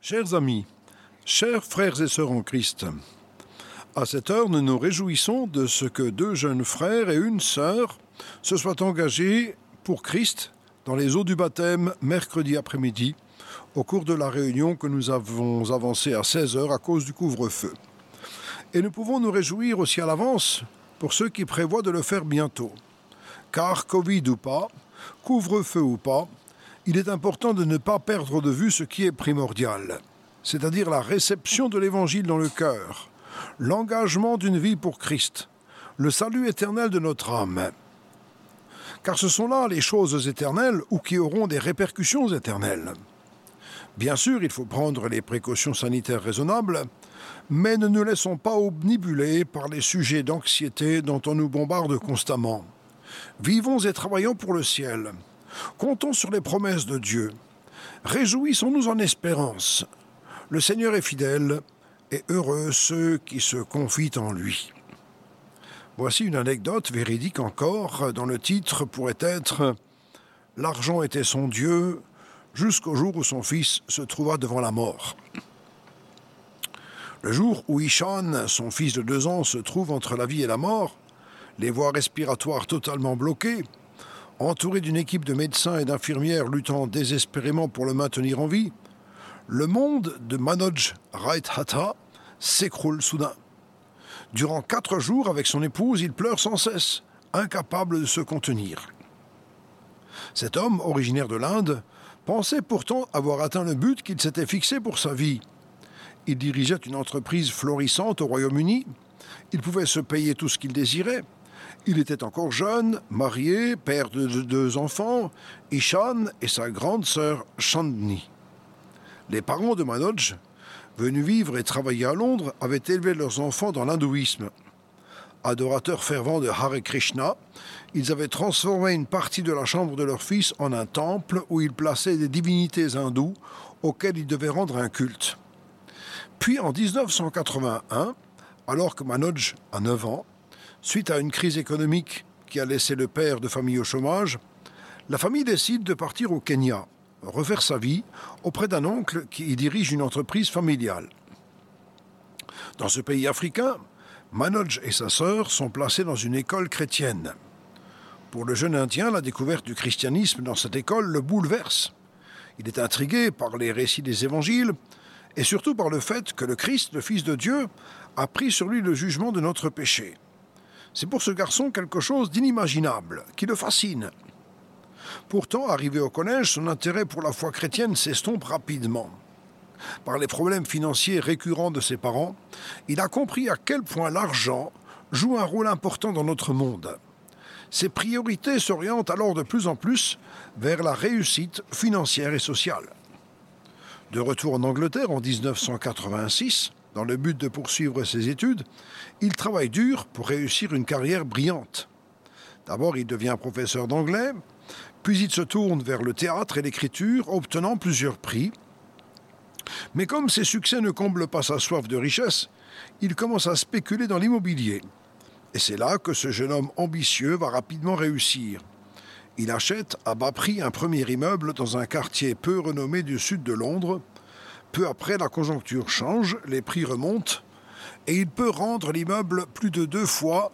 Chers amis, chers frères et sœurs en Christ, à cette heure, nous nous réjouissons de ce que deux jeunes frères et une sœur se soient engagés pour Christ dans les eaux du baptême mercredi après-midi, au cours de la réunion que nous avons avancée à 16 heures à cause du couvre-feu. Et nous pouvons nous réjouir aussi à l'avance pour ceux qui prévoient de le faire bientôt. Car Covid ou pas, couvre-feu ou pas, il est important de ne pas perdre de vue ce qui est primordial, c'est-à-dire la réception de l'Évangile dans le cœur, l'engagement d'une vie pour Christ, le salut éternel de notre âme. Car ce sont là les choses éternelles ou qui auront des répercussions éternelles. Bien sûr, il faut prendre les précautions sanitaires raisonnables, mais ne nous laissons pas obnubiler par les sujets d'anxiété dont on nous bombarde constamment. Vivons et travaillons pour le ciel. Comptons sur les promesses de Dieu. Réjouissons-nous en espérance. Le Seigneur est fidèle et heureux ceux qui se confient en lui. Voici une anecdote véridique encore, dont le titre pourrait être « L'argent était son Dieu jusqu'au jour où son fils se trouva devant la mort ». Le jour où Ishan, son fils de 2 ans, se trouve entre la vie et la mort, les voies respiratoires totalement bloquées, entouré d'une équipe de médecins et d'infirmières luttant désespérément pour le maintenir en vie, le monde de Manoj Raithatha s'écroule soudain. Durant 4 jours, avec son épouse, il pleure sans cesse, incapable de se contenir. Cet homme, originaire de l'Inde, pensait pourtant avoir atteint le but qu'il s'était fixé pour sa vie. Il dirigeait une entreprise florissante au Royaume-Uni. Il pouvait se payer tout ce qu'il désirait. Il était encore jeune, marié, père de 2 enfants, Ishan et sa grande sœur Chandni. Les parents de Manoj, venus vivre et travailler à Londres, avaient élevé leurs enfants dans l'hindouisme. Adorateurs fervents de Hare Krishna, ils avaient transformé une partie de la chambre de leur fils en un temple où ils plaçaient des divinités hindoues auxquelles ils devaient rendre un culte. Puis en 1981, alors que Manoj a 9 ans, suite à une crise économique qui a laissé le père de famille au chômage, la famille décide de partir au Kenya, refaire sa vie auprès d'un oncle qui y dirige une entreprise familiale. Dans ce pays africain, Manoj et sa sœur sont placés dans une école chrétienne. Pour le jeune Indien, la découverte du christianisme dans cette école le bouleverse. Il est intrigué par les récits des évangiles et surtout par le fait que le Christ, le Fils de Dieu, a pris sur lui le jugement de notre péché. C'est pour ce garçon quelque chose d'inimaginable, qui le fascine. Pourtant, arrivé au collège, son intérêt pour la foi chrétienne s'estompe rapidement. Par les problèmes financiers récurrents de ses parents, il a compris à quel point l'argent joue un rôle important dans notre monde. Ses priorités s'orientent alors de plus en plus vers la réussite financière et sociale. De retour en Angleterre en 1986, dans le but de poursuivre ses études, il travaille dur pour réussir une carrière brillante. D'abord, il devient professeur d'anglais, puis il se tourne vers le théâtre et l'écriture, obtenant plusieurs prix. Mais comme ses succès ne comblent pas sa soif de richesse, il commence à spéculer dans l'immobilier. Et c'est là que ce jeune homme ambitieux va rapidement réussir. Il achète à bas prix un premier immeuble dans un quartier peu renommé du sud de Londres. Peu après, la conjoncture change, les prix remontent, et il peut revendre l'immeuble plus de 2 fois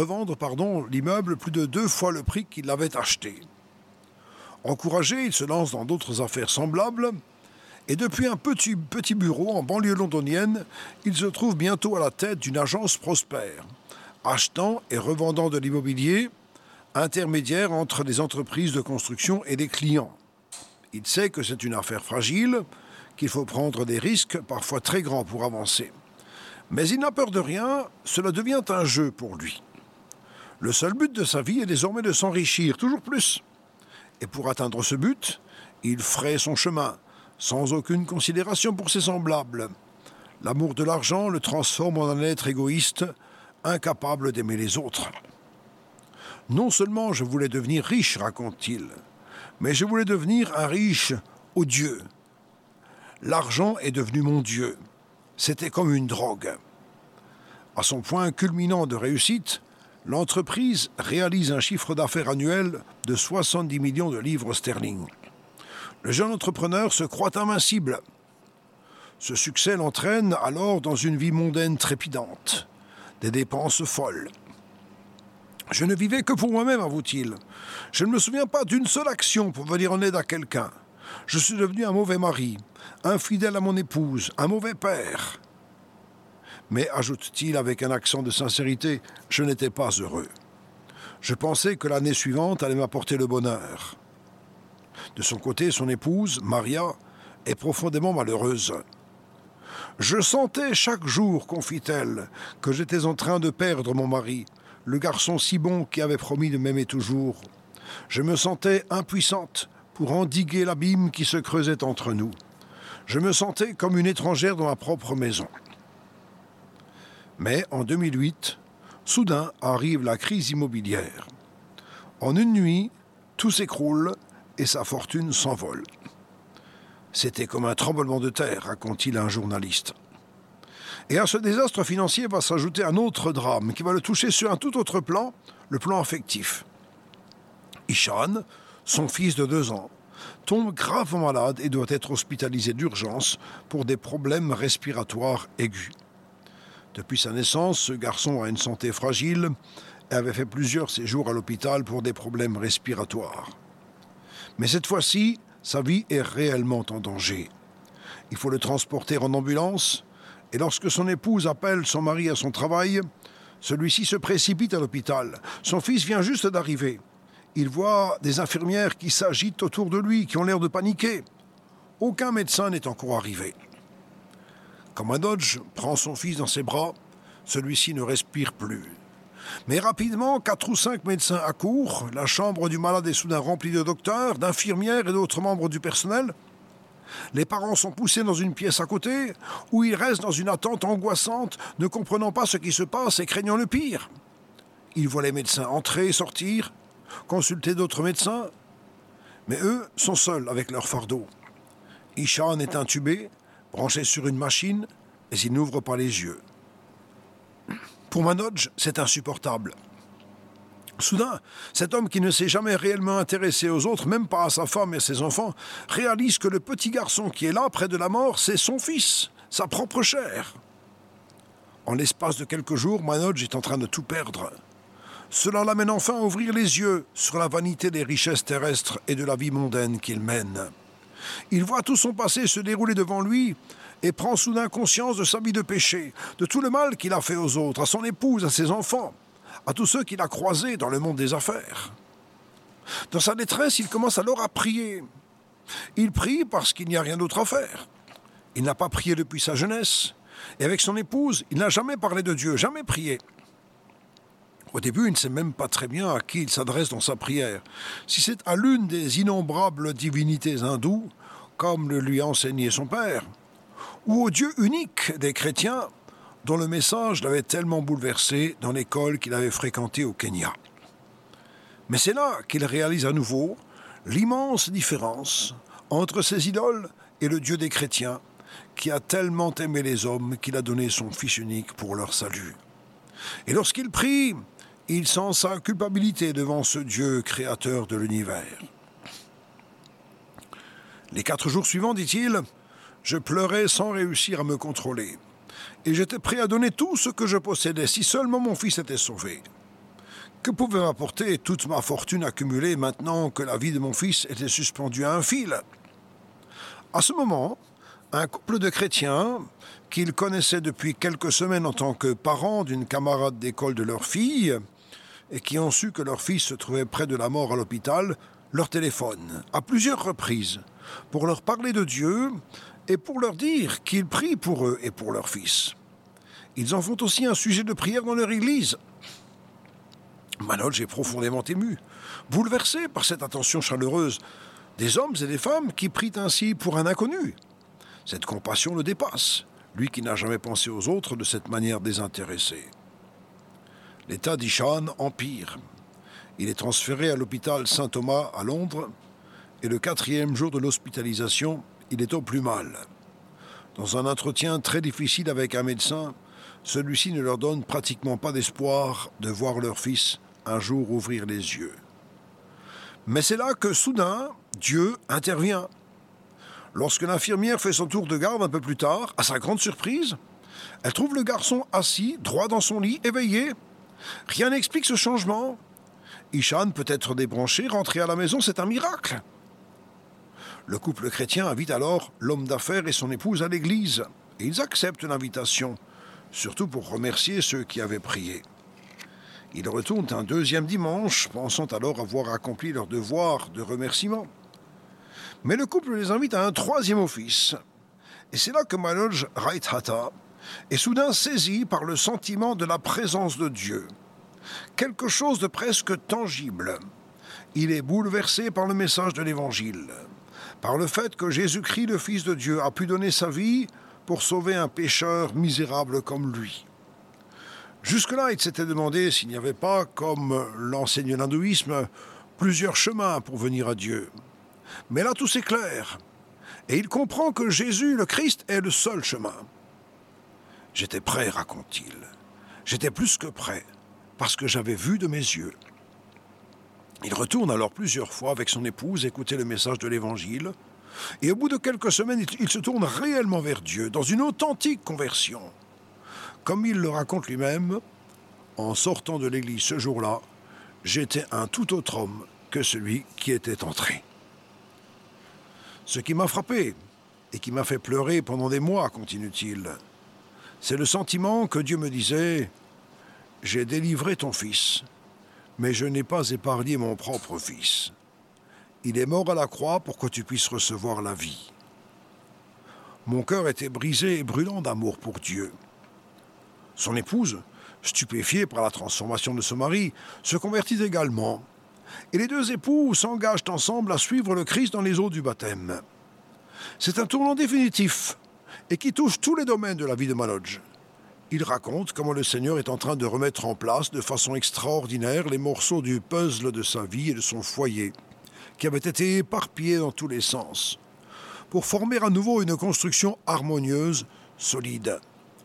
le prix qu'il l'avait acheté. Encouragé, il se lance dans d'autres affaires semblables, et depuis un petit bureau en banlieue londonienne, il se trouve bientôt à la tête d'une agence prospère, achetant et revendant de l'immobilier, intermédiaire entre les entreprises de construction et les clients. Il sait que c'est une affaire fragile, qu'il faut prendre des risques, parfois très grands, pour avancer. Mais il n'a peur de rien, cela devient un jeu pour lui. Le seul but de sa vie est désormais de s'enrichir toujours plus. Et pour atteindre ce but, il fraye son chemin, sans aucune considération pour ses semblables. L'amour de l'argent le transforme en un être égoïste, incapable d'aimer les autres. Non seulement je voulais devenir riche, raconte-t-il, mais je voulais devenir un riche odieux. L'argent est devenu mon Dieu. C'était comme une drogue. À son point culminant de réussite, l'entreprise réalise un chiffre d'affaires annuel de 70 millions de livres sterling. Le jeune entrepreneur se croit invincible. Ce succès l'entraîne alors dans une vie mondaine trépidante, des dépenses folles. Je ne vivais que pour moi-même, avoue-t-il. Je ne me souviens pas d'une seule action pour venir en aide à quelqu'un. Je suis devenu un mauvais mari, infidèle à mon épouse, un mauvais père. Mais, ajoute-t-il avec un accent de sincérité, je n'étais pas heureux. Je pensais que l'année suivante allait m'apporter le bonheur. De son côté, son épouse, Maria, est profondément malheureuse. Je sentais chaque jour, confie-t-elle, que j'étais en train de perdre mon mari, le garçon si bon qui avait promis de m'aimer toujours. Je me sentais impuissante pour endiguer l'abîme qui se creusait entre nous. Je me sentais comme une étrangère dans ma propre maison. Mais en 2008, soudain arrive la crise immobilière. En une nuit, tout s'écroule et sa fortune s'envole. C'était comme un tremblement de terre, raconte-t-il à un journaliste. Et à ce désastre financier va s'ajouter un autre drame qui va le toucher sur un tout autre plan, le plan affectif. Ishan, son fils de 2 ans, tombe gravement malade et doit être hospitalisé d'urgence pour des problèmes respiratoires aigus. Depuis sa naissance, ce garçon a une santé fragile et avait fait plusieurs séjours à l'hôpital pour des problèmes respiratoires. Mais cette fois-ci, sa vie est réellement en danger. Il faut le transporter en ambulance, et lorsque son épouse appelle son mari à son travail, celui-ci se précipite à l'hôpital. Son fils vient juste d'arriver. Il voit des infirmières qui s'agitent autour de lui, qui ont l'air de paniquer. Aucun médecin n'est encore arrivé. Quand Manoj prend son fils dans ses bras, celui-ci ne respire plus. Mais rapidement, 4 ou 5 médecins accourent, la chambre du malade est soudain remplie de docteurs, d'infirmières et d'autres membres du personnel. Les parents sont poussés dans une pièce à côté, où ils restent dans une attente angoissante, ne comprenant pas ce qui se passe et craignant le pire. Ils voient les médecins entrer et sortir, consulter d'autres médecins, mais eux sont seuls avec leur fardeau. Ishan est intubé, branché sur une machine, et il n'ouvre pas les yeux. Pour Manoj, c'est insupportable. Soudain, cet homme qui ne s'est jamais réellement intéressé aux autres, même pas à sa femme et à ses enfants, réalise que le petit garçon qui est là, près de la mort, c'est son fils, sa propre chair. En l'espace de quelques jours, Manoj est en train de tout perdre. Cela l'amène enfin à ouvrir les yeux sur la vanité des richesses terrestres et de la vie mondaine qu'il mène. Il voit tout son passé se dérouler devant lui et prend soudain conscience de sa vie de péché, de tout le mal qu'il a fait aux autres, à son épouse, à ses enfants, à tous ceux qu'il a croisés dans le monde des affaires. Dans sa détresse, il commence alors à prier. Il prie parce qu'il n'y a rien d'autre à faire. Il n'a pas prié depuis sa jeunesse, et avec son épouse, il n'a jamais parlé de Dieu, jamais prié. Au début, il ne sait même pas très bien à qui il s'adresse dans sa prière. Si c'est à l'une des innombrables divinités hindoues, comme le lui a enseigné son père, ou au Dieu unique des chrétiens, dont le message l'avait tellement bouleversé dans l'école qu'il avait fréquentée au Kenya. Mais c'est là qu'il réalise à nouveau l'immense différence entre ses idoles et le Dieu des chrétiens, qui a tellement aimé les hommes qu'il a donné son Fils unique pour leur salut. Et lorsqu'il prie, il sent sa culpabilité devant ce Dieu créateur de l'univers. Les 4 jours suivants, dit-il, je pleurais sans réussir à me contrôler. Et j'étais prêt à donner tout ce que je possédais, si seulement mon fils était sauvé. Que pouvait m'apporter toute ma fortune accumulée maintenant que la vie de mon fils était suspendue à un fil? À ce moment, un couple de chrétiens, qu'ils connaissaient depuis quelques semaines en tant que parents d'une camarade d'école de leur fille, et qui ont su que leur fils se trouvait près de la mort à l'hôpital, leur téléphone, à plusieurs reprises, pour leur parler de Dieu et pour leur dire qu'ils prient pour eux et pour leur fils. Ils en font aussi un sujet de prière dans leur église. Manoj est profondément ému, bouleversé par cette attention chaleureuse des hommes et des femmes qui prient ainsi pour un inconnu. Cette compassion le dépasse, lui qui n'a jamais pensé aux autres de cette manière désintéressée. L'état d'Ishan empire. Il est transféré à l'hôpital Saint-Thomas à Londres et le 4e jour de l'hospitalisation, il est au plus mal. Dans un entretien très difficile avec un médecin, celui-ci ne leur donne pratiquement pas d'espoir de voir leur fils un jour ouvrir les yeux. Mais c'est là que soudain, Dieu intervient. Lorsque l'infirmière fait son tour de garde un peu plus tard, à sa grande surprise, elle trouve le garçon assis, droit dans son lit, éveillé. Rien n'explique ce changement. Ishan peut être débranché, rentrer à la maison, c'est un miracle. Le couple chrétien invite alors l'homme d'affaires et son épouse à l'église. Et ils acceptent l'invitation, surtout pour remercier ceux qui avaient prié. Ils retournent un deuxième dimanche, pensant alors avoir accompli leur devoir de remerciement. Mais le couple les invite à un troisième office. Et c'est là que Manoj Raithata est soudain saisi par le sentiment de la présence de Dieu. Quelque chose de presque tangible. Il est bouleversé par le message de l'Évangile, par le fait que Jésus-Christ, le Fils de Dieu, a pu donner sa vie pour sauver un pécheur misérable comme lui. Jusque-là, il s'était demandé s'il n'y avait pas, comme l'enseigne l'hindouisme, plusieurs chemins pour venir à Dieu. Mais là, tout s'éclaire. Et il comprend que Jésus, le Christ, est le seul chemin. J'étais prêt, raconte-t-il. J'étais plus que prêt, parce que j'avais vu de mes yeux. Il retourne alors plusieurs fois avec son épouse écouter le message de l'Évangile. Et au bout de quelques semaines, il se tourne réellement vers Dieu, dans une authentique conversion. Comme il le raconte lui-même, en sortant de l'église ce jour-là, j'étais un tout autre homme que celui qui était entré. Ce qui m'a frappé et qui m'a fait pleurer pendant des mois, continue-t-il, c'est le sentiment que Dieu me disait « J'ai délivré ton fils, mais je n'ai pas épargné mon propre fils. Il est mort à la croix pour que tu puisses recevoir la vie. » Mon cœur était brisé et brûlant d'amour pour Dieu. Son épouse, stupéfiée par la transformation de son mari, se convertit également. Et les deux époux s'engagent ensemble à suivre le Christ dans les eaux du baptême. C'est un tournant définitif et qui touche tous les domaines de la vie de Manoj. Il raconte comment le Seigneur est en train de remettre en place de façon extraordinaire les morceaux du puzzle de sa vie et de son foyer, qui avaient été éparpillés dans tous les sens, pour former à nouveau une construction harmonieuse, solide.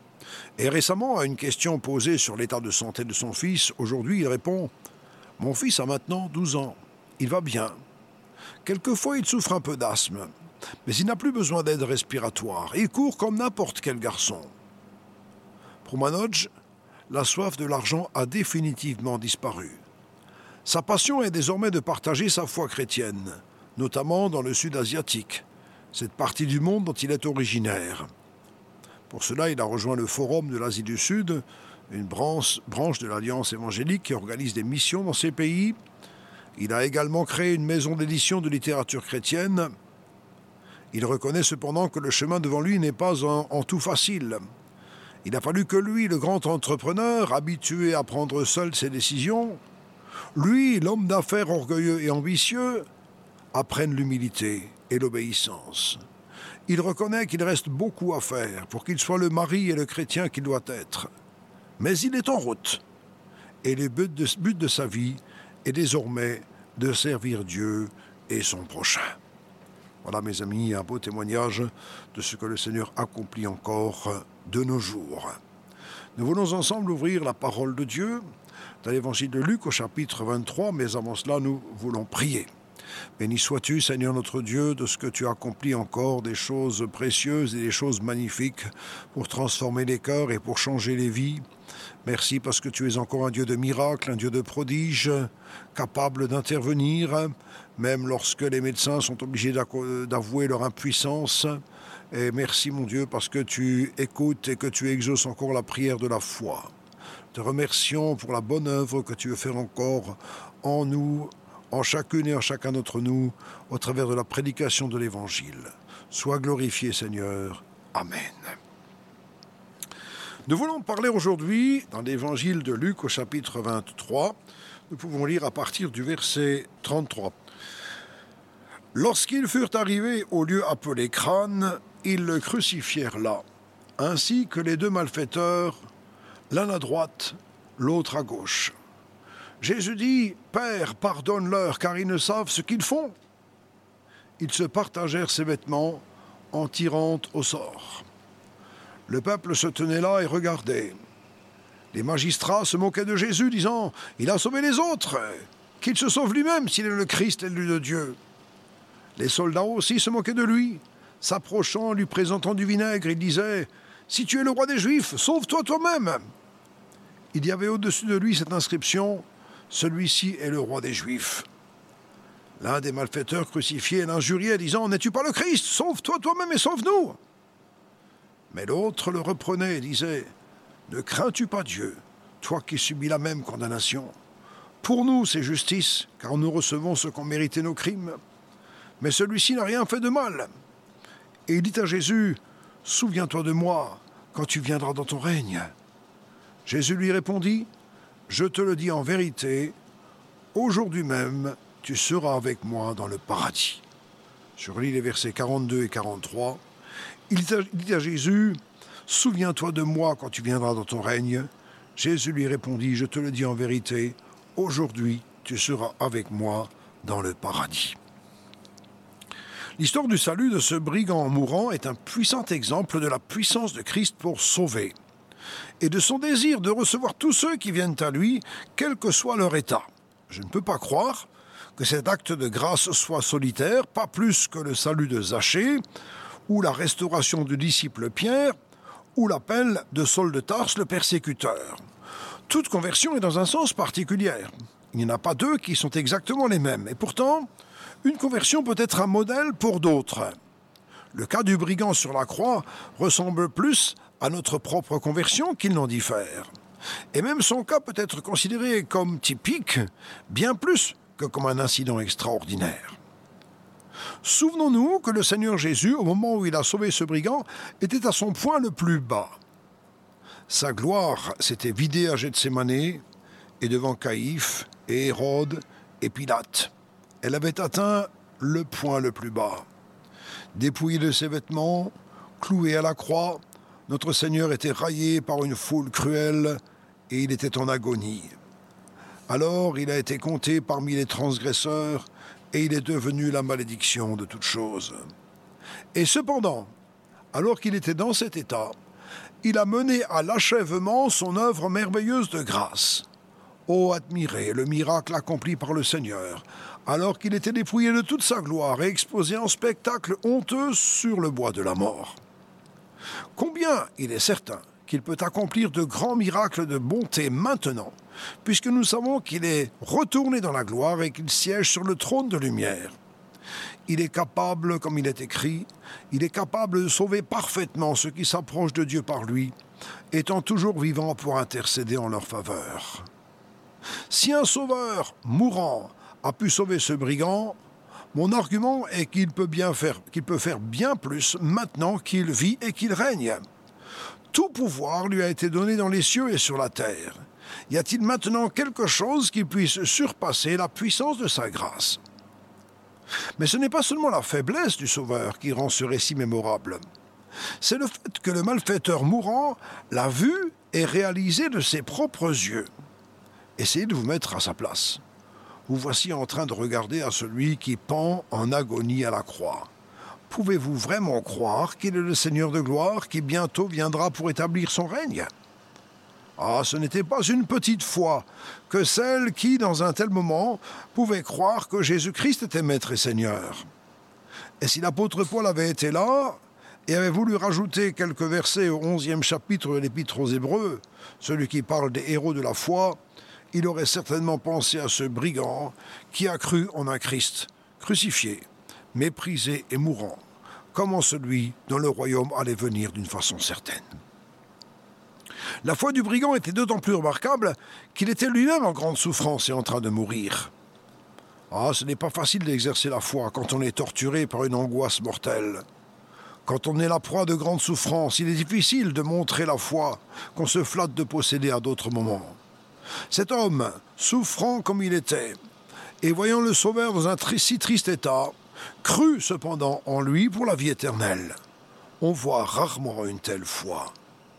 Et récemment, à une question posée sur l'état de santé de son fils, aujourd'hui il répond « Mon fils a maintenant 12 ans, il va bien. Quelquefois il souffre un peu d'asthme, mais il n'a plus besoin d'aide respiratoire, il court comme n'importe quel garçon. » Pour Manoj, la soif de l'argent a définitivement disparu. Sa passion est désormais de partager sa foi chrétienne, notamment dans le sud asiatique, cette partie du monde dont il est originaire. Pour cela, il a rejoint le Forum de l'Asie du Sud, une branche de l'Alliance évangélique qui organise des missions dans ces pays. Il a également créé une maison d'édition de littérature chrétienne. Il reconnaît cependant que le chemin devant lui n'est pas en tout facile. Il a fallu que lui, le grand entrepreneur, habitué à prendre seul ses décisions, lui, l'homme d'affaires orgueilleux et ambitieux, apprenne l'humilité et l'obéissance. Il reconnaît qu'il reste beaucoup à faire pour qu'il soit le mari et le chrétien qu'il doit être. Mais il est en route. Et le but de sa vie est désormais de servir Dieu et son prochain. Voilà, mes amis, un beau témoignage de ce que le Seigneur accomplit encore de nos jours. Nous voulons ensemble ouvrir la parole de Dieu dans l'évangile de Luc au chapitre 23, mais avant cela, nous voulons prier. Béni sois-tu, Seigneur notre Dieu, de ce que tu accomplis encore des choses précieuses et des choses magnifiques pour transformer les cœurs et pour changer les vies. Merci parce que tu es encore un Dieu de miracles, un Dieu de prodiges, capable d'intervenir, même lorsque les médecins sont obligés d'avouer leur impuissance. Et merci, mon Dieu, parce que tu écoutes et que tu exauces encore la prière de la foi. Te remercions pour la bonne œuvre que tu veux faire encore en nous, en chacune et en chacun d'entre nous, au travers de la prédication de l'Évangile. Sois glorifié, Seigneur. Amen. Nous voulons parler aujourd'hui, dans l'Évangile de Luc au chapitre 23, nous pouvons lire à partir du verset 33. Lorsqu'ils furent arrivés au lieu appelé Crâne, ils le crucifièrent là, ainsi que les deux malfaiteurs, l'un à droite, l'autre à gauche. Jésus dit « Père, pardonne-leur, car ils ne savent ce qu'ils font. » Ils se partagèrent ses vêtements en tirant au sort. Le peuple se tenait là et regardait. Les magistrats se moquaient de Jésus, disant « Il a sauvé les autres, qu'il se sauve lui-même s'il est le Christ élu de Dieu. » Les soldats aussi se moquaient de lui, S'approchant, lui présentant du vinaigre, il disait « Si tu es le roi des Juifs, sauve-toi toi-même !» Il y avait au-dessus de lui cette inscription « Celui-ci est le roi des Juifs ». L'un des malfaiteurs crucifiés l'injuriait, disant « N'es-tu pas le Christ? Sauve-toi toi-même et sauve-nous » Mais l'autre le reprenait et disait « Ne crains-tu pas Dieu, toi qui subis la même condamnation? Pour nous, c'est justice, car nous recevons ce qu'ont mérité nos crimes. Mais celui-ci n'a rien fait de mal. » Et il dit à Jésus « Souviens-toi de moi quand tu viendras dans ton règne. » Jésus lui répondit « Je te le dis en vérité, aujourd'hui même, tu seras avec moi dans le paradis. » Je relis les versets 42 et 43. Il dit à Jésus « Souviens-toi de moi quand tu viendras dans ton règne. » Jésus lui répondit « Je te le dis en vérité, aujourd'hui tu seras avec moi dans le paradis. » L'histoire du salut de ce brigand mourant est un puissant exemple de la puissance de Christ pour sauver et de son désir de recevoir tous ceux qui viennent à lui, quel que soit leur état. Je ne peux pas croire que cet acte de grâce soit solitaire, pas plus que le salut de Zachée, ou la restauration du disciple Pierre, ou l'appel de Saul de Tarse, le persécuteur. Toute conversion est dans un sens particulier. Il n'y en a pas deux qui sont exactement les mêmes. Et pourtant, une conversion peut être un modèle pour d'autres. Le cas du brigand sur la croix ressemble plus à notre propre conversion qu'il n'en diffère. Et même son cas peut être considéré comme typique, bien plus que comme un incident extraordinaire. Souvenons-nous que le Seigneur Jésus, au moment où il a sauvé ce brigand, était à son point le plus bas. Sa gloire s'était vidée à Gethsémane et devant Caïphe et Hérode et Pilate. Elle avait atteint le point le plus bas. Dépouillé de ses vêtements, cloué à la croix, notre Seigneur était raillé par une foule cruelle et il était en agonie. Alors il a été compté parmi les transgresseurs et il est devenu la malédiction de toutes choses. Et cependant, alors qu'il était dans cet état, il a mené à l'achèvement son œuvre merveilleuse de grâce. Ô admirez le miracle accompli par le Seigneur, alors qu'il était dépouillé de toute sa gloire et exposé en spectacle honteux sur le bois de la mort. Combien il est certain qu'il peut accomplir de grands miracles de bonté maintenant, puisque nous savons qu'il est retourné dans la gloire et qu'il siège sur le trône de lumière. Il est capable, comme il est écrit, il est capable de sauver parfaitement ceux qui s'approchent de Dieu par lui, étant toujours vivant pour intercéder en leur faveur. Si un sauveur mourant a pu sauver ce brigand, mon argument est qu'il peut faire bien plus maintenant qu'il vit et qu'il règne. Tout pouvoir lui a été donné dans les cieux et sur la terre. Y a-t-il maintenant quelque chose qui puisse surpasser la puissance de sa grâce? Mais ce n'est pas seulement la faiblesse du Sauveur qui rend ce récit mémorable. C'est le fait que le malfaiteur mourant l'a vu et réalisé de ses propres yeux. Essayez de vous mettre à sa place. Vous voici en train de regarder à celui qui pend en agonie à la croix. Pouvez-vous vraiment croire qu'il est le Seigneur de gloire qui bientôt viendra pour établir son règne? Ah, ce n'était pas une petite foi que celle qui, dans un tel moment, pouvait croire que Jésus-Christ était Maître et Seigneur. Et si l'apôtre Paul avait été là et avait voulu rajouter quelques versets au 11e chapitre de l'Épître aux Hébreux, celui qui parle des héros de la foi, il aurait certainement pensé à ce brigand qui a cru en un Christ crucifié, méprisé et mourant, comme en celui dont le royaume allait venir d'une façon certaine. La foi du brigand était d'autant plus remarquable qu'il était lui-même en grande souffrance et en train de mourir. Ah, ce n'est pas facile d'exercer la foi quand on est torturé par une angoisse mortelle. Quand on est la proie de grandes souffrances, il est difficile de montrer la foi qu'on se flatte de posséder à d'autres moments. Cet homme, souffrant comme il était, et voyant le Sauveur dans un si triste état, crut cependant en lui pour la vie éternelle. On voit rarement une telle foi.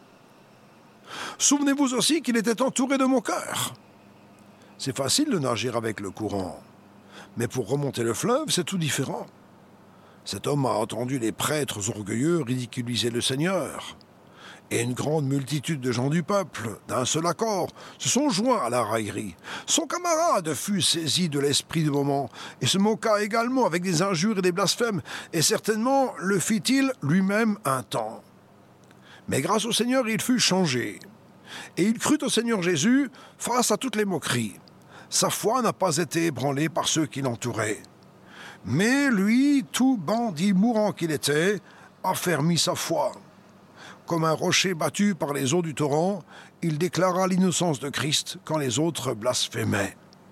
Souvenez-vous aussi qu'il était entouré de mon cœur. C'est facile de nager avec le courant, mais pour remonter le fleuve, c'est tout différent. Cet homme a entendu les prêtres orgueilleux ridiculiser le Seigneur. Et une grande multitude de gens du peuple, d'un seul accord, se sont joints à la raillerie. Son camarade fut saisi de l'esprit du moment, et se moqua également avec des injures et des blasphèmes, et certainement le fit-il lui-même un temps. Mais grâce au Seigneur, il fut changé. Et il crut au Seigneur Jésus face à toutes les moqueries. Sa foi n'a pas été ébranlée par ceux qui l'entouraient. Mais lui, tout bandit mourant qu'il était, affermit sa foi. Comme un rocher battu par les eaux du torrent, il déclara l'innocence de Christ quand les autres blasphémaient.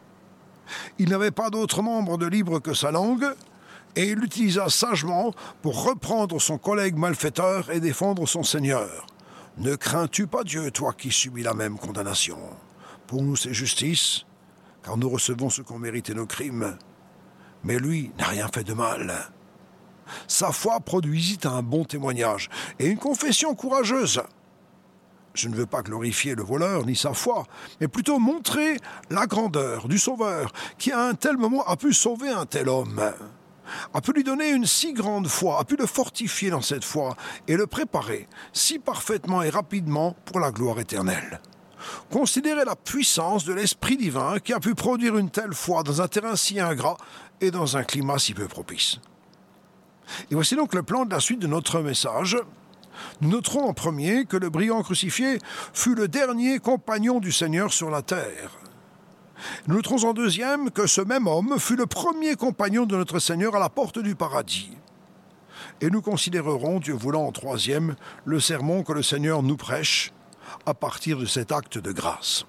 Il n'avait pas d'autre membre de libre que sa langue, et il l'utilisa sagement pour reprendre son collègue malfaiteur et défendre son Seigneur. Ne crains-tu pas Dieu, toi qui subis la même condamnation? Pour nous c'est justice, car nous recevons ce qu'ont mérité nos crimes. Mais lui n'a rien fait de mal. Sa foi produisit un bon témoignage et une confession courageuse. Je ne veux pas glorifier le voleur ni sa foi, mais plutôt montrer la grandeur du Sauveur qui à un tel moment a pu sauver un tel homme, a pu lui donner une si grande foi, a pu le fortifier dans cette foi et le préparer si parfaitement et rapidement pour la gloire éternelle. Considérez la puissance de l'Esprit divin qui a pu produire une telle foi dans un terrain si ingrat et dans un climat si peu propice. Et voici donc le plan de la suite de notre message. Nous noterons en premier que le brigand crucifié fut le dernier compagnon du Seigneur sur la terre. Nous noterons en deuxième que ce même homme fut le premier compagnon de notre Seigneur à la porte du paradis. Et nous considérerons, Dieu voulant en troisième, le sermon que le Seigneur nous prêche à partir de cet acte de grâce.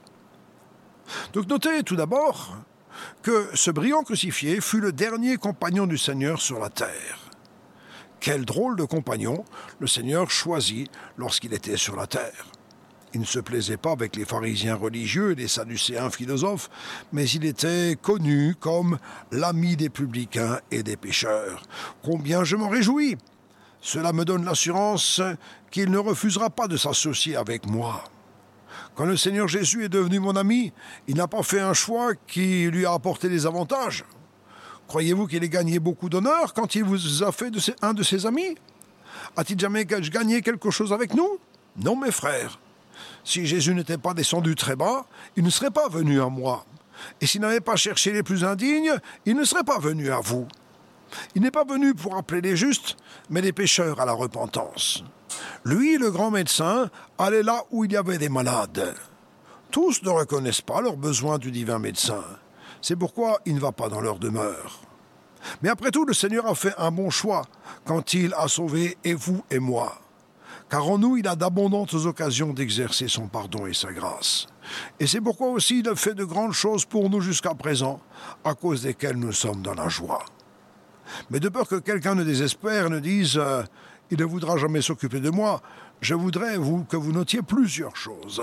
Donc notez tout d'abord que ce brigand crucifié fut le dernier compagnon du Seigneur sur la terre. Quel drôle de compagnon le Seigneur choisit lorsqu'il était sur la terre. Il ne se plaisait pas avec les pharisiens religieux et les sadducéens philosophes, mais il était connu comme l'ami des publicains et des pécheurs. Combien je m'en réjouis! Cela me donne l'assurance qu'il ne refusera pas de s'associer avec moi. Quand le Seigneur Jésus est devenu mon ami, il n'a pas fait un choix qui lui a apporté des avantages. Croyez-vous qu'il ait gagné beaucoup d'honneur quand il vous a fait un de ses amis? A-t-il jamais gagné quelque chose avec nous? Non, mes frères. Si Jésus n'était pas descendu très bas, il ne serait pas venu à moi. Et s'il n'avait pas cherché les plus indignes, il ne serait pas venu à vous. Il n'est pas venu pour appeler les justes, mais les pécheurs à la repentance. Lui, le grand médecin, allait là où il y avait des malades. Tous ne reconnaissent pas leur besoin du divin médecin. C'est pourquoi il ne va pas dans leur demeure. Mais après tout, le Seigneur a fait un bon choix quand il a sauvé et vous et moi. Car en nous, il a d'abondantes occasions d'exercer son pardon et sa grâce. Et c'est pourquoi aussi il a fait de grandes choses pour nous jusqu'à présent, à cause desquelles nous sommes dans la joie. Mais de peur que quelqu'un ne désespère et ne dise « il ne voudra jamais s'occuper de moi », je voudrais que vous notiez plusieurs choses.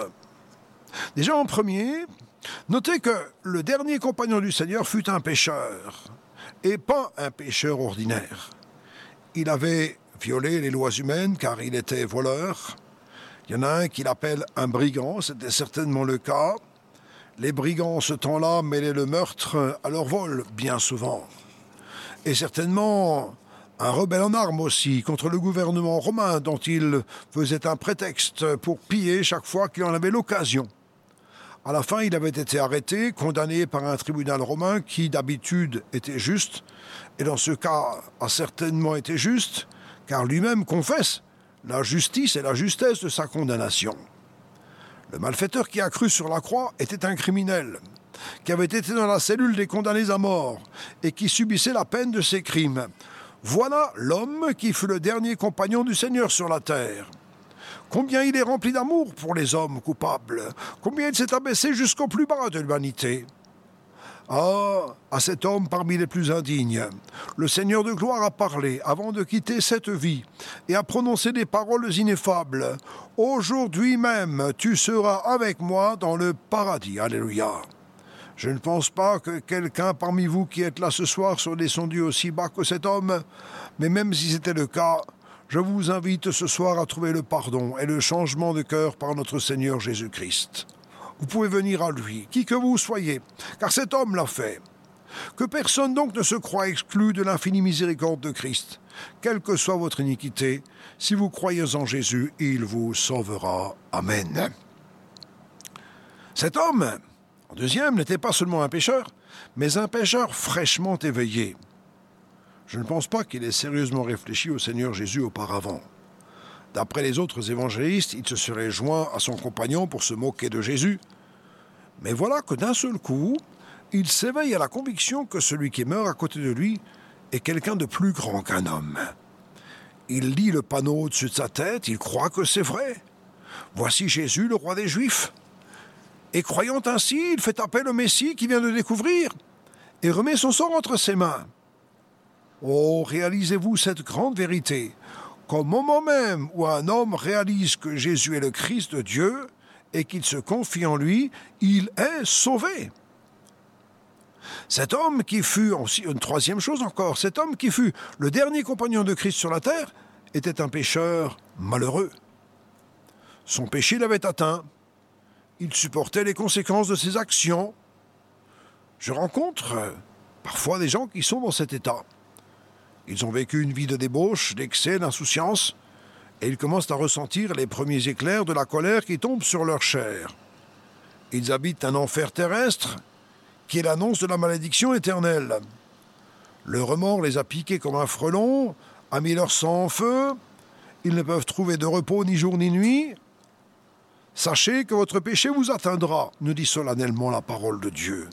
Déjà en premier, notez que le dernier compagnon du Seigneur fut un pécheur, et pas un pécheur ordinaire. Il avait violé les lois humaines car il était voleur. Il y en a un qui l'appelle un brigand, c'était certainement le cas. Les brigands en ce temps-là mêlaient le meurtre à leur vol, bien souvent. Et certainement un rebelle en armes aussi contre le gouvernement romain dont il faisait un prétexte pour piller chaque fois qu'il en avait l'occasion. À la fin, il avait été arrêté, condamné par un tribunal romain qui d'habitude était juste, et dans ce cas a certainement été juste, car lui-même confesse la justice et la justesse de sa condamnation. Le malfaiteur qui a cru sur la croix était un criminel, qui avait été dans la cellule des condamnés à mort et qui subissait la peine de ses crimes. Voilà l'homme qui fut le dernier compagnon du Seigneur sur la terre. Combien il est rempli d'amour pour les hommes coupables, combien il s'est abaissé jusqu'au plus bas de l'humanité. Ah, à cet homme parmi les plus indignes, le Seigneur de gloire a parlé avant de quitter cette vie et a prononcé des paroles ineffables. « Aujourd'hui même, tu seras avec moi dans le paradis. » Alléluia. Je ne pense pas que quelqu'un parmi vous qui êtes là ce soir soit descendu aussi bas que cet homme, mais même si c'était le cas, je vous invite ce soir à trouver le pardon et le changement de cœur par notre Seigneur Jésus-Christ. Vous pouvez venir à lui, qui que vous soyez, car cet homme l'a fait. Que personne donc ne se croie exclu de l'infinie miséricorde de Christ. Quelle que soit votre iniquité, si vous croyez en Jésus, il vous sauvera. Amen. Cet homme, en deuxième, n'était pas seulement un pécheur, mais un pécheur fraîchement éveillé. Je ne pense pas qu'il ait sérieusement réfléchi au Seigneur Jésus auparavant. D'après les autres évangélistes, il se serait joint à son compagnon pour se moquer de Jésus. Mais voilà que d'un seul coup, il s'éveille à la conviction que celui qui meurt à côté de lui est quelqu'un de plus grand qu'un homme. Il lit le panneau au-dessus de sa tête, il croit que c'est vrai. Voici Jésus, le roi des Juifs. Et croyant ainsi, il fait appel au Messie qu'il vient de découvrir et remet son sort entre ses mains. Oh, réalisez-vous cette grande vérité, qu'au moment même où un homme réalise que Jésus est le Christ de Dieu et qu'il se confie en lui, il est sauvé. Cet homme qui fut, aussi une troisième chose encore, cet homme qui fut le dernier compagnon de Christ sur la terre était un pécheur malheureux. Son péché l'avait atteint. Il supportait les conséquences de ses actions. Je rencontre parfois des gens qui sont dans cet état. Ils ont vécu une vie de débauche, d'excès, d'insouciance, et ils commencent à ressentir les premiers éclairs de la colère qui tombent sur leur chair. Ils habitent un enfer terrestre qui est l'annonce de la malédiction éternelle. Le remords les a piqués comme un frelon, a mis leur sang en feu, ils ne peuvent trouver de repos ni jour ni nuit. Sachez que votre péché vous atteindra, nous dit solennellement la parole de Dieu.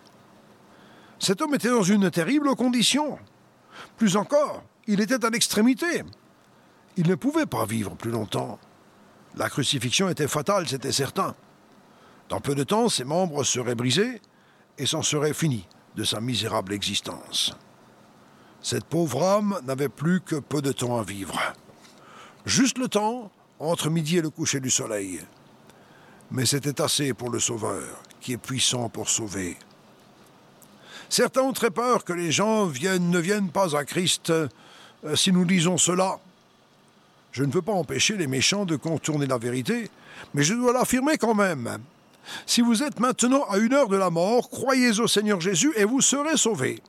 Cet homme était dans une terrible condition. Plus encore, il était à l'extrémité. Il ne pouvait pas vivre plus longtemps. La crucifixion était fatale, c'était certain. Dans peu de temps, ses membres seraient brisés et c'en serait fini de sa misérable existence. Cette pauvre âme n'avait plus que peu de temps à vivre. Juste le temps entre midi et le coucher du soleil. Mais c'était assez pour le Sauveur, qui est puissant pour sauver. Certains ont très peur que les gens ne viennent pas à Christ si nous disons cela. Je ne veux pas empêcher les méchants de contourner la vérité, mais je dois l'affirmer quand même. Si vous êtes maintenant à 1 heure de la mort, croyez au Seigneur Jésus et vous serez sauvés.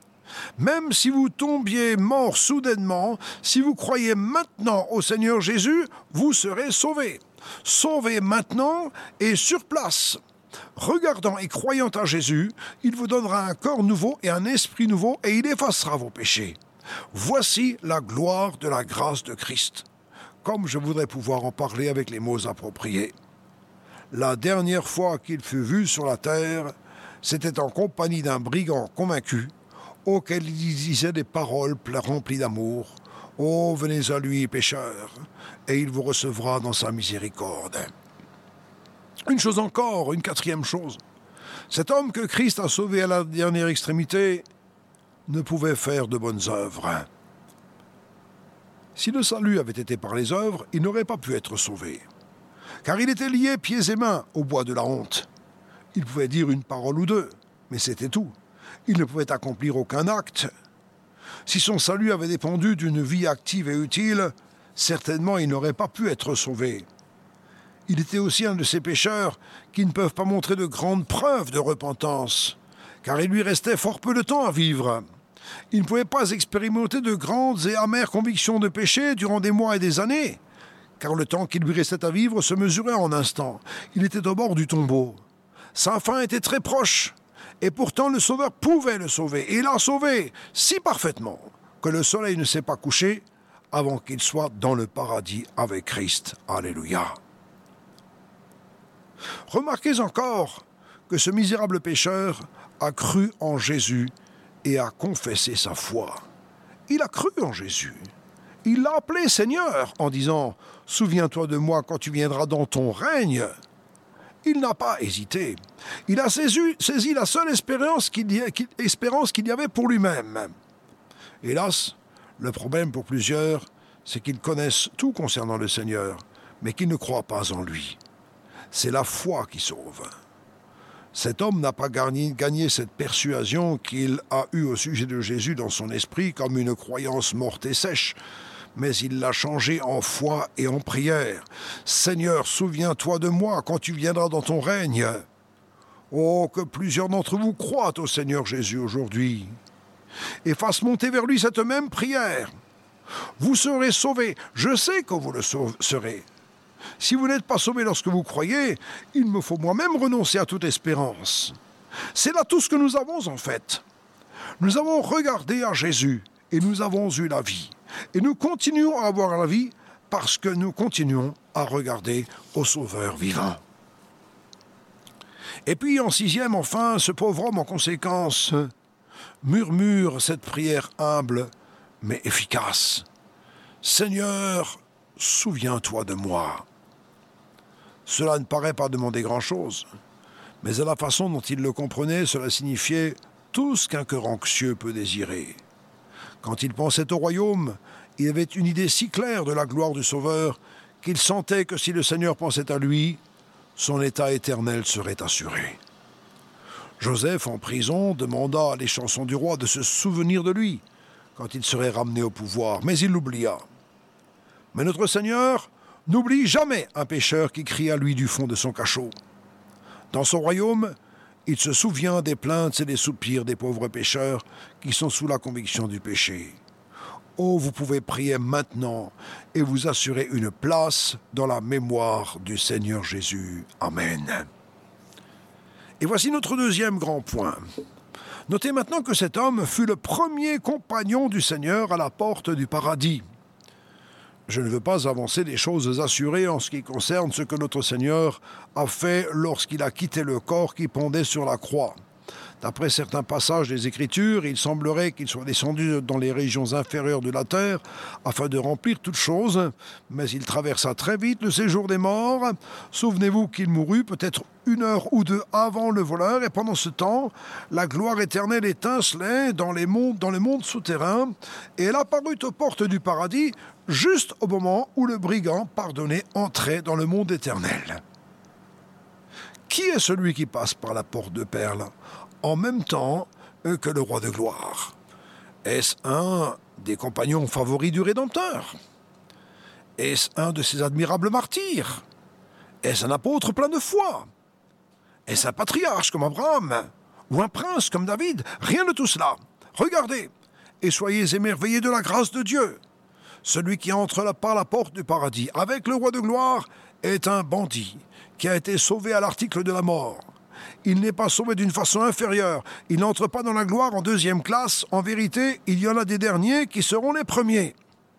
Même si vous tombiez mort soudainement, si vous croyez maintenant au Seigneur Jésus, vous serez sauvés. Sauvés maintenant et sur place. Regardant et croyant à Jésus, il vous donnera un corps nouveau et un esprit nouveau et il effacera vos péchés. Voici la gloire de la grâce de Christ. Comme je voudrais pouvoir en parler avec les mots appropriés. La dernière fois qu'il fut vu sur la terre, c'était en compagnie d'un brigand convaincu, auquel il disait des paroles remplies d'amour. « Oh, venez à lui, pécheurs, et il vous recevra dans sa miséricorde. » Une chose encore, une quatrième chose. Cet homme que Christ a sauvé à la dernière extrémité ne pouvait faire de bonnes œuvres. Si le salut avait été par les œuvres, il n'aurait pas pu être sauvé. Car il était lié pieds et mains au bois de la honte. Il pouvait dire une parole ou deux, mais c'était tout. Il ne pouvait accomplir aucun acte. Si son salut avait dépendu d'une vie active et utile, certainement il n'aurait pas pu être sauvé. Il était aussi un de ces pécheurs qui ne peuvent pas montrer de grandes preuves de repentance, car il lui restait fort peu de temps à vivre. Il ne pouvait pas expérimenter de grandes et amères convictions de péché durant des mois et des années, car le temps qu'il lui restait à vivre se mesurait en instants. Il était au bord du tombeau. Sa fin était très proche, et pourtant le Sauveur pouvait le sauver, et il l'a sauvé si parfaitement que le soleil ne s'est pas couché avant qu'il soit dans le paradis avec Christ. Alléluia. Remarquez encore que ce misérable pécheur a cru en Jésus et a confessé sa foi. Il a cru en Jésus. Il l'a appelé Seigneur en disant « Souviens-toi de moi quand tu viendras dans ton règne ». Il n'a pas hésité. Il a saisi la seule espérance qu'il y avait pour lui-même. Hélas, le problème pour plusieurs, c'est qu'ils connaissent tout concernant le Seigneur, mais qu'ils ne croient pas en lui. C'est la foi qui sauve. Cet homme n'a pas gagné cette persuasion qu'il a eue au sujet de Jésus dans son esprit comme une croyance morte et sèche, mais il l'a changée en foi et en prière. « Seigneur, souviens-toi de moi quand tu viendras dans ton règne. » Oh, que plusieurs d'entre vous croient au Seigneur Jésus aujourd'hui et fassent monter vers lui cette même prière. Vous serez sauvés. Je sais que vous le serez. Si vous n'êtes pas sauvés lorsque vous croyez, il me faut moi-même renoncer à toute espérance. C'est là tout ce que nous avons en fait. Nous avons regardé à Jésus et nous avons eu la vie. Et nous continuons à avoir la vie parce que nous continuons à regarder au Sauveur vivant. Et puis en sixième, enfin, ce pauvre homme en conséquence murmure cette prière humble mais efficace. Seigneur, souviens-toi de moi. Cela ne paraît pas demander grand-chose, mais à la façon dont il le comprenait, cela signifiait tout ce qu'un cœur anxieux peut désirer. Quand il pensait au royaume, il avait une idée si claire de la gloire du Sauveur qu'il sentait que si le Seigneur pensait à lui, son état éternel serait assuré. Joseph, en prison, demanda à les chansons du roi de se souvenir de lui quand il serait ramené au pouvoir, mais il l'oublia. Mais notre Seigneur n'oublie jamais un pécheur qui crie à lui du fond de son cachot. Dans son royaume, il se souvient des plaintes et des soupirs des pauvres pécheurs qui sont sous la conviction du péché. Oh, vous pouvez prier maintenant et vous assurer une place dans la mémoire du Seigneur Jésus. Amen. Et voici notre deuxième grand point. Notez maintenant que cet homme fut le premier compagnon du Seigneur à la porte du paradis. Je ne veux pas avancer des choses assurées en ce qui concerne ce que notre Seigneur a fait lorsqu'il a quitté le corps qui pendait sur la croix. D'après certains passages des Écritures, il semblerait qu'il soit descendu dans les régions inférieures de la terre afin de remplir toutes choses, mais il traversa très vite le séjour des morts. Souvenez-vous qu'il mourut peut-être 1 heure ou 2 avant le voleur, et pendant ce temps, la gloire éternelle étincelait dans le monde souterrain, et elle apparut aux portes du paradis juste au moment où le brigand pardonné entrait dans le monde éternel. Qui est celui qui passe par la porte de perles en même temps que le roi de gloire? Est-ce un des compagnons favoris du Rédempteur? Est-ce un de ses admirables martyrs? Est-ce un apôtre plein de foi? Est-ce un patriarche comme Abraham? Ou un prince comme David? Rien de tout cela. Regardez et soyez émerveillés de la grâce de Dieu. Celui qui entre par la porte du paradis avec le roi de gloire est un bandit qui a été sauvé à l'article de la mort. Il n'est pas sauvé d'une façon inférieure. Il n'entre pas dans la gloire en deuxième classe. En vérité, il y en a des derniers qui seront les premiers.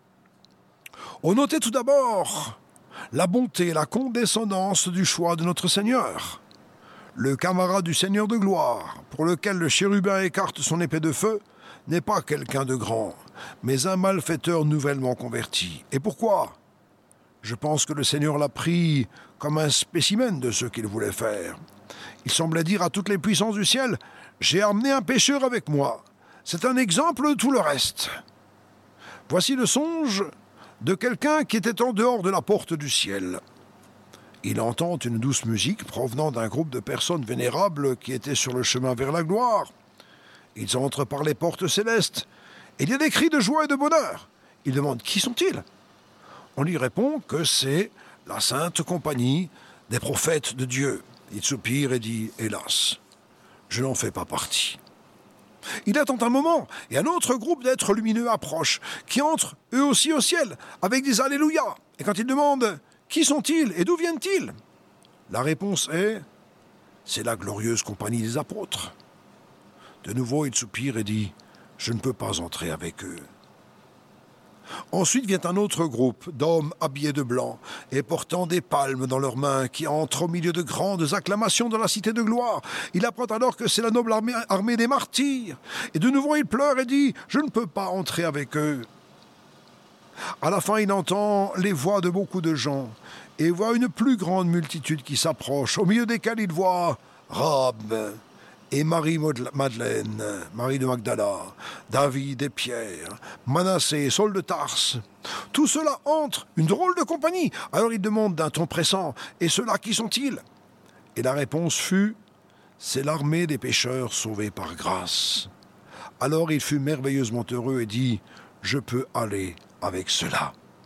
On notait tout d'abord la bonté et la condescendance du choix de notre Seigneur. Le camarade du Seigneur de gloire, pour lequel le chérubin écarte son épée de feu, n'est pas quelqu'un de grand, mais un malfaiteur nouvellement converti. Et pourquoi? Je pense que le Seigneur l'a pris comme un spécimen de ce qu'il voulait faire. Il semblait dire à toutes les puissances du ciel, « J'ai amené un pécheur avec moi. C'est un exemple de tout le reste. » Voici le songe de quelqu'un qui était en dehors de la porte du ciel. Il entend une douce musique provenant d'un groupe de personnes vénérables qui étaient sur le chemin vers la gloire. Ils entrent par les portes célestes. Et il y a des cris de joie et de bonheur. Il demande, qui sont-ils? On lui répond que c'est la sainte compagnie des prophètes de Dieu. Il soupire et dit, hélas, je n'en fais pas partie. Il attend un moment, et un autre groupe d'êtres lumineux approche, qui entrent eux aussi au ciel, avec des alléluia. Et quand il demande, qui sont-ils et d'où viennent-ils? La réponse est, c'est la glorieuse compagnie des apôtres. De nouveau, il soupire et dit, je ne peux pas entrer avec eux. Ensuite vient un autre groupe d'hommes habillés de blanc et portant des palmes dans leurs mains qui entrent au milieu de grandes acclamations dans la cité de gloire. Il apprend alors que c'est la noble armée des martyrs. Et de nouveau il pleure et dit « Je ne peux pas entrer avec eux ». À la fin il entend les voix de beaucoup de gens et voit une plus grande multitude qui s'approche, au milieu desquels il voit Rab et Marie-Madeleine, Marie de Magdala, David et Pierre, Manassé, Saul de Tarse. Tout cela entre, une drôle de compagnie. Alors il demande d'un ton pressant, « Et ceux-là, qui sont-ils » Et la réponse fut, « C'est l'armée des pécheurs sauvés par grâce. » Alors il fut merveilleusement heureux et dit, « Je peux aller avec cela. »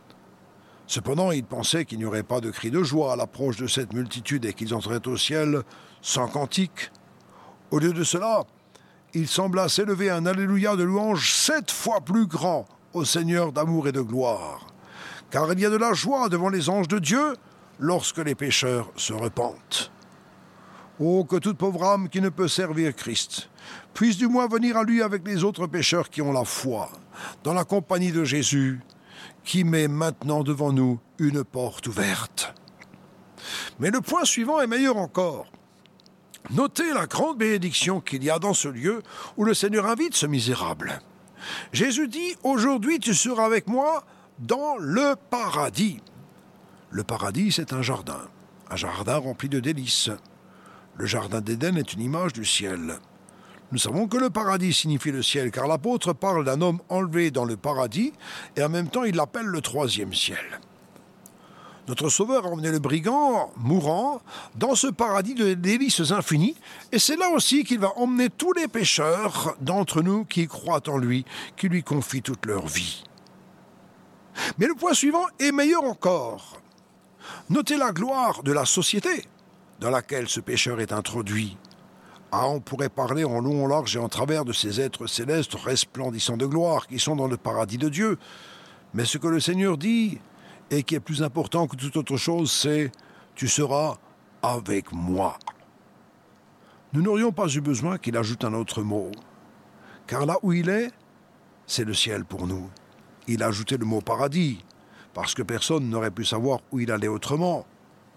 Cependant, ils pensaient qu'il n'y aurait pas de cri de joie à l'approche de cette multitude et qu'ils entreraient au ciel sans cantique. Au lieu de cela, il sembla s'élever un Alléluia de louange 7 fois plus grand au Seigneur d'amour et de gloire. Car il y a de la joie devant les anges de Dieu lorsque les pécheurs se repentent. Oh, que toute pauvre âme qui ne peut servir Christ puisse du moins venir à lui avec les autres pécheurs qui ont la foi, dans la compagnie de Jésus, qui met maintenant devant nous une porte ouverte. Mais le point suivant est meilleur encore. Notez la grande bénédiction qu'il y a dans ce lieu où le Seigneur invite ce misérable. Jésus dit « Aujourd'hui tu seras avec moi dans le paradis ». Le paradis, c'est un jardin rempli de délices. Le jardin d'Éden est une image du ciel. Nous savons que le paradis signifie le ciel, car l'apôtre parle d'un homme enlevé dans le paradis, et en même temps il l'appelle le 3e ciel. Notre Sauveur a emmené le brigand, mourant, dans ce paradis de délices infinies, et c'est là aussi qu'il va emmener tous les pécheurs d'entre nous qui croient en lui, qui lui confient toute leur vie. Mais le point suivant est meilleur encore. Notez la gloire de la société dans laquelle ce pécheur est introduit. Ah, on pourrait parler en long, en large et en travers de ces êtres célestes resplendissants de gloire qui sont dans le paradis de Dieu. Mais ce que le Seigneur dit, et qui est plus important que toute autre chose, c'est « Tu seras avec moi ». Nous n'aurions pas eu besoin qu'il ajoute un autre mot, car là où il est, c'est le ciel pour nous. Il a ajouté le mot « paradis », parce que personne n'aurait pu savoir où il allait autrement.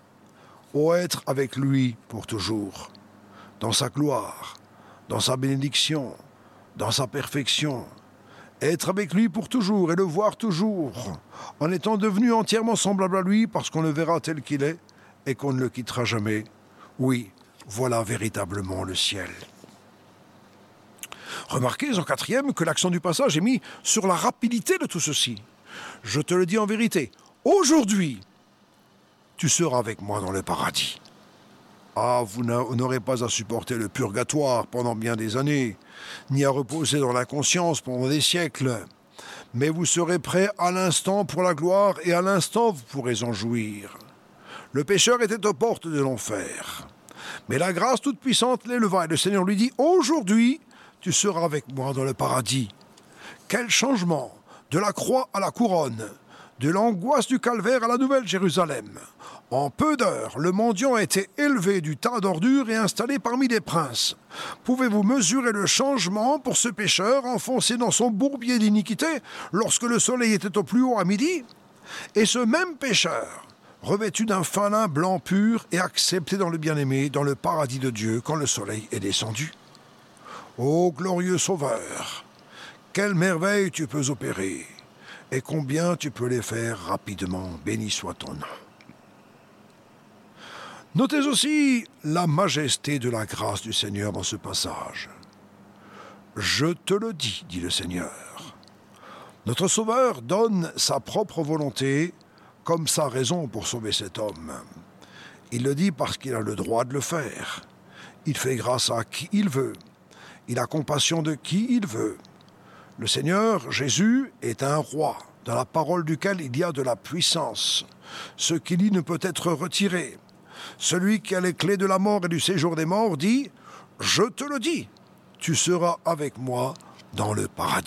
Ô être avec lui pour toujours, dans sa gloire, dans sa bénédiction, dans sa perfection, être avec lui pour toujours et le voir toujours, en étant devenu entièrement semblable à lui parce qu'on le verra tel qu'il est et qu'on ne le quittera jamais. Oui, voilà véritablement le ciel. Remarquez en 4e que l'accent du passage est mis sur la rapidité de tout ceci. Je te le dis en vérité, aujourd'hui, tu seras avec moi dans le paradis. Ah, vous n'aurez pas à supporter le purgatoire pendant bien des années, ni à reposer dans l'inconscience pendant des siècles. Mais vous serez prêts à l'instant pour la gloire, et à l'instant vous pourrez en jouir. Le pécheur était aux portes de l'enfer. Mais la grâce toute-puissante l'éleva, et le Seigneur lui dit « Aujourd'hui, tu seras avec moi dans le paradis. » Quel changement! De la croix à la couronne, de l'angoisse du calvaire à la nouvelle Jérusalem. En peu d'heures, le mendiant a été élevé du tas d'ordures et installé parmi les princes. Pouvez-vous mesurer le changement pour ce pécheur enfoncé dans son bourbier d'iniquité lorsque le soleil était au plus haut à midi? Et ce même pécheur, revêtu d'un fin lin blanc pur et accepté dans le bien-aimé, dans le paradis de Dieu, quand le soleil est descendu. Ô glorieux Sauveur, quelle merveille tu peux opérer, et combien tu peux les faire rapidement, béni soit ton nom. Notez aussi la majesté de la grâce du Seigneur dans ce passage. Je te le dis, dit le Seigneur. Notre Sauveur donne sa propre volonté comme sa raison pour sauver cet homme. Il le dit parce qu'il a le droit de le faire. Il fait grâce à qui il veut. Il a compassion de qui il veut. Le Seigneur, Jésus, est un roi, dans la parole duquel il y a de la puissance. Ce qu'il dit ne peut être retiré. Celui qui a les clés de la mort et du séjour des morts dit « Je te le dis, tu seras avec moi dans le paradis. »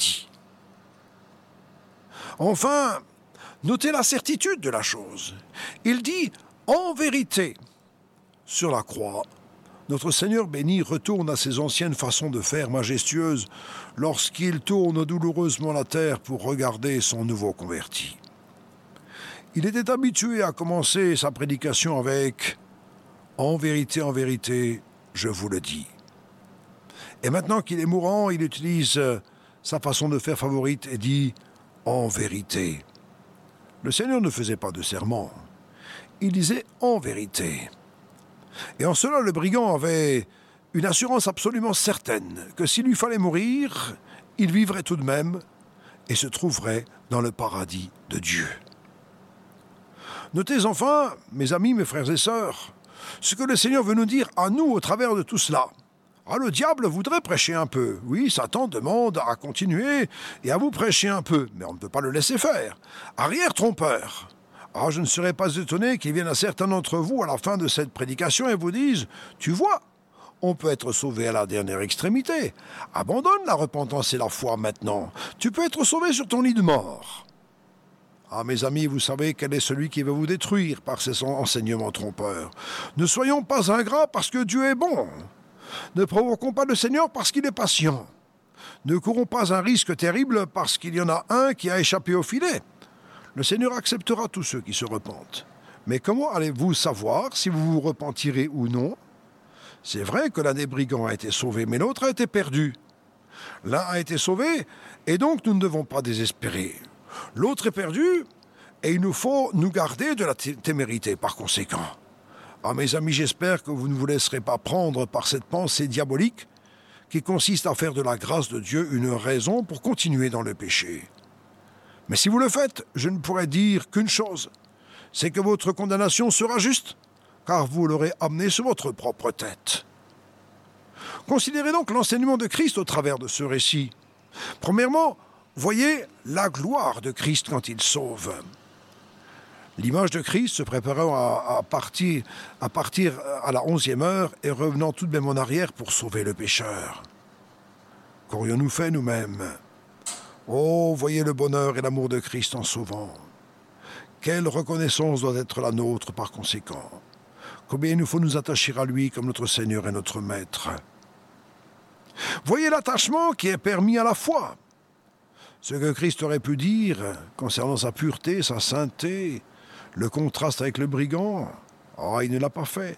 Enfin, notez la certitude de la chose. Il dit « En vérité » sur la croix. Notre Seigneur béni retourne à ses anciennes façons de faire majestueuses lorsqu'il tourne douloureusement la terre pour regarder son nouveau converti. Il était habitué à commencer sa prédication avec « En vérité, je vous le dis ». Et maintenant qu'il est mourant, il utilise sa façon de faire favorite et dit « En vérité ». Le Seigneur ne faisait pas de serment. Il disait « En vérité ». Et en cela, le brigand avait une assurance absolument certaine que s'il lui fallait mourir, il vivrait tout de même et se trouverait dans le paradis de Dieu. Notez enfin, mes amis, mes frères et sœurs, ce que le Seigneur veut nous dire à nous au travers de tout cela. Ah, le diable voudrait prêcher un peu. Oui, Satan demande à continuer et à vous prêcher un peu, mais on ne peut pas le laisser faire. Arrière trompeur. Ah, je ne serais pas étonné qu'il vienne à certains d'entre vous à la fin de cette prédication et vous disent « Tu vois, on peut être sauvé à la dernière extrémité. Abandonne la repentance et la foi maintenant. Tu peux être sauvé sur ton lit de mort. » Ah, mes amis, vous savez quel est celui qui veut vous détruire par ses enseignements trompeurs. Ne soyons pas ingrats parce que Dieu est bon. Ne provoquons pas le Seigneur parce qu'il est patient. Ne courons pas un risque terrible parce qu'il y en a un qui a échappé au filet. Le Seigneur acceptera tous ceux qui se repentent. Mais comment allez-vous savoir si vous vous repentirez ou non? C'est vrai que l'un des brigands a été sauvé, mais l'autre a été perdu. L'un a été sauvé, et donc nous ne devons pas désespérer. L'autre est perdu, et il nous faut nous garder de la témérité par conséquent. Ah, mes amis, j'espère que vous ne vous laisserez pas prendre par cette pensée diabolique qui consiste à faire de la grâce de Dieu une raison pour continuer dans le péché. Mais si vous le faites, je ne pourrai dire qu'une chose, c'est que votre condamnation sera juste, car vous l'aurez amené sur votre propre tête. Considérez donc l'enseignement de Christ au travers de ce récit. Premièrement, voyez la gloire de Christ quand il sauve. L'image de Christ se préparant à partir à la 11e heure et revenant tout de même en arrière pour sauver le pécheur. Qu'aurions-nous fait nous-mêmes? Oh, voyez le bonheur et l'amour de Christ en sauvant. Quelle reconnaissance doit être la nôtre par conséquent. Combien il nous faut nous attacher à lui comme notre Seigneur et notre Maître. Voyez l'attachement qui est permis à la foi. Ce que Christ aurait pu dire concernant sa pureté, sa sainteté, le contraste avec le brigand, il ne l'a pas fait.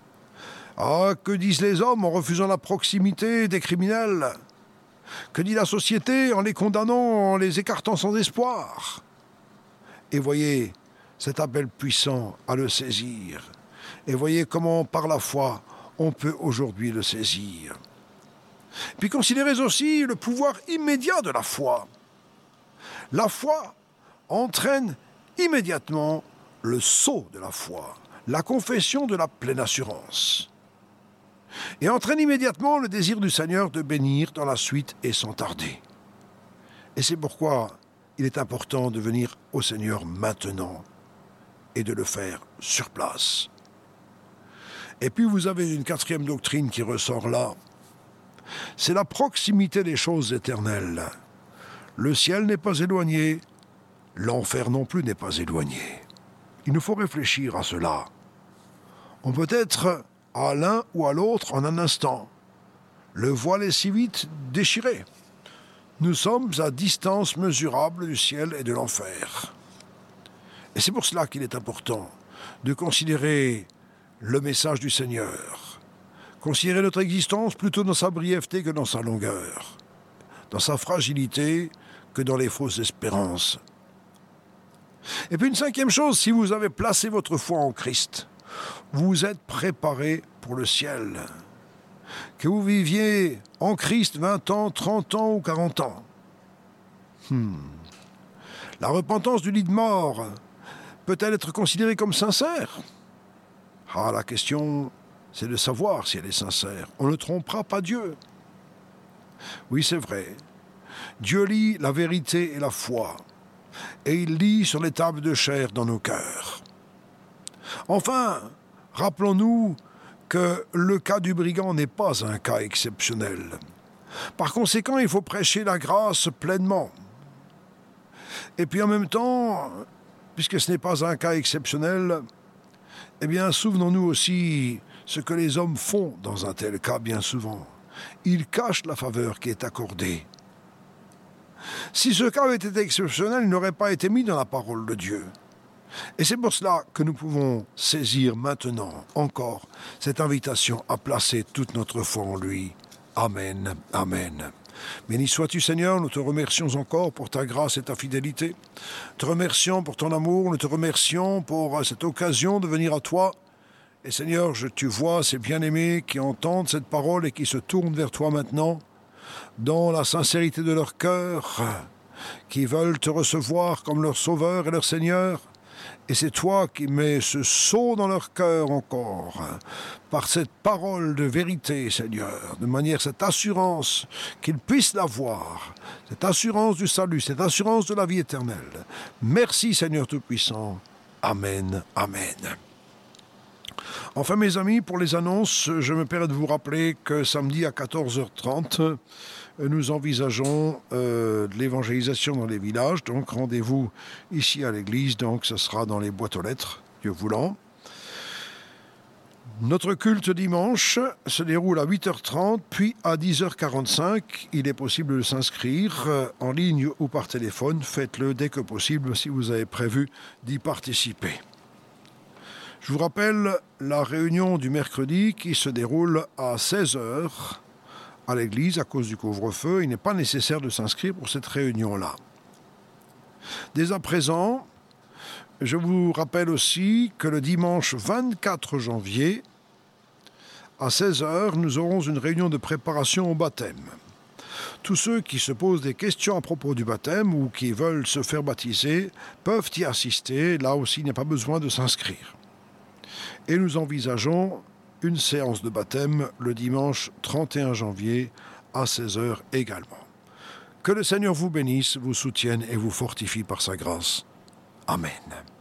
Ah, que disent les hommes en refusant la proximité des criminels? Que dit la société en les condamnant, en les écartant sans espoir? Et voyez cet appel puissant à le saisir. Et voyez comment, par la foi, on peut aujourd'hui le saisir. Puis considérez aussi le pouvoir immédiat de la foi. La foi entraîne immédiatement le sceau de la foi, la confession de la pleine assurance. Et entraîne immédiatement le désir du Seigneur de bénir dans la suite et sans tarder. Et c'est pourquoi il est important de venir au Seigneur maintenant et de le faire sur place. Et puis vous avez une quatrième doctrine qui ressort là. C'est la proximité des choses éternelles. Le ciel n'est pas éloigné, l'enfer non plus n'est pas éloigné. Il nous faut réfléchir à cela. On peut être à l'un ou à l'autre en un instant. Le voile est si vite déchiré. Nous sommes à distance mesurable du ciel et de l'enfer. Et c'est pour cela qu'il est important de considérer le message du Seigneur. Considérer notre existence plutôt dans sa brièveté que dans sa longueur, dans sa fragilité que dans les fausses espérances. Et puis une cinquième chose, si vous avez placé votre foi en Christ, vous êtes préparé pour le ciel. Que vous viviez en Christ 20 ans, 30 ans ou 40 ans. La repentance du lit de mort peut-elle être considérée comme sincère? La question, c'est de savoir si elle est sincère. On ne trompera pas Dieu. Oui, c'est vrai. Dieu lit la vérité et la foi. Et il lit sur les tables de chair dans nos cœurs. Enfin, rappelons-nous que le cas du brigand n'est pas un cas exceptionnel. Par conséquent, il faut prêcher la grâce pleinement. Et puis en même temps, puisque ce n'est pas un cas exceptionnel, eh bien, souvenons-nous aussi ce que les hommes font dans un tel cas bien souvent. Ils cachent la faveur qui est accordée. Si ce cas avait été exceptionnel, il n'aurait pas été mis dans la parole de Dieu. Et c'est pour cela que nous pouvons saisir maintenant, encore, cette invitation à placer toute notre foi en lui. Amen, amen. Béni sois-tu Seigneur, nous te remercions encore pour ta grâce et ta fidélité. Te remercions pour ton amour, nous te remercions pour cette occasion de venir à toi. Et Seigneur, tu vois ces bien-aimés qui entendent cette parole et qui se tournent vers toi maintenant, dans la sincérité de leur cœur, qui veulent te recevoir comme leur Sauveur et leur Seigneur. Et c'est toi qui mets ce sceau dans leur cœur encore, par cette parole de vérité, Seigneur, de manière cette assurance qu'ils puissent l'avoir, cette assurance du salut, cette assurance de la vie éternelle. Merci, Seigneur Tout-Puissant. Amen, amen. Enfin, mes amis, pour les annonces, je me permets de vous rappeler que samedi à 14h30, nous envisageons de l'évangélisation dans les villages. Donc, rendez-vous ici à l'église. Donc, ce sera dans les boîtes aux lettres, Dieu voulant. Notre culte dimanche se déroule à 8h30, puis à 10h45. Il est possible de s'inscrire en ligne ou par téléphone. Faites-le dès que possible si vous avez prévu d'y participer. Je vous rappelle la réunion du mercredi qui se déroule à 16h à l'église à cause du couvre-feu. Il n'est pas nécessaire de s'inscrire pour cette réunion-là. Dès à présent, je vous rappelle aussi que le dimanche 24 janvier, à 16h, nous aurons une réunion de préparation au baptême. Tous ceux qui se posent des questions à propos du baptême ou qui veulent se faire baptiser peuvent y assister. Là aussi, il n'y a pas besoin de s'inscrire. Et nous envisageons une séance de baptême le dimanche 31 janvier à 16h également. Que le Seigneur vous bénisse, vous soutienne et vous fortifie par sa grâce. Amen.